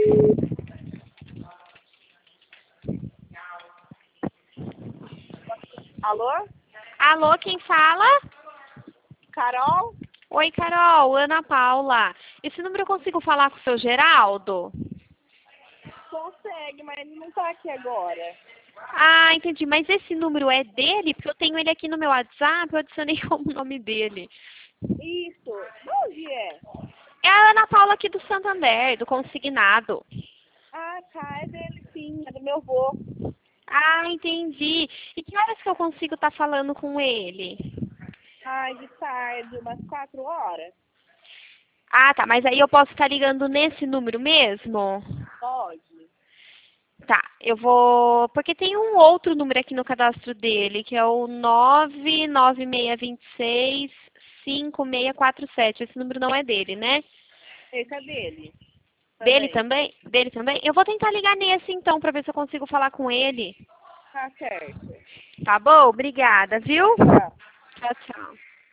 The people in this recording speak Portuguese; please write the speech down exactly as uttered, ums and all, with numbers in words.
Alô? Alô, quem fala? Carol? Oi, Carol, Ana Paula. Esse número eu consigo falar com o seu Geraldo? Consegue, mas ele não tá aqui agora. Ah, entendi. Mas esse número é dele? Porque eu tenho ele aqui no meu WhatsApp, eu adicionei como nome dele. Isso. De onde é? É a Ana Paula aqui do Santander, do Consignado. Ah, tá. É dele sim. É do meu avô. Ah, entendi. E que horas que eu consigo estar falando com ele? Ai, de tarde, umas quatro horas. Ah, tá. Mas aí eu posso estar ligando nesse número mesmo? Pode. Tá, eu vou... Porque tem um outro número aqui no cadastro dele, que é o nove nove seis dois seis, cinco seis quatro sete. Esse número não é dele, né? Esse é dele. Dele Também. também? Dele também? Eu vou tentar ligar nesse então, pra ver se eu consigo falar com ele. Tá certo. Tá bom? Obrigada, viu? Tchau. Tchau, tchau.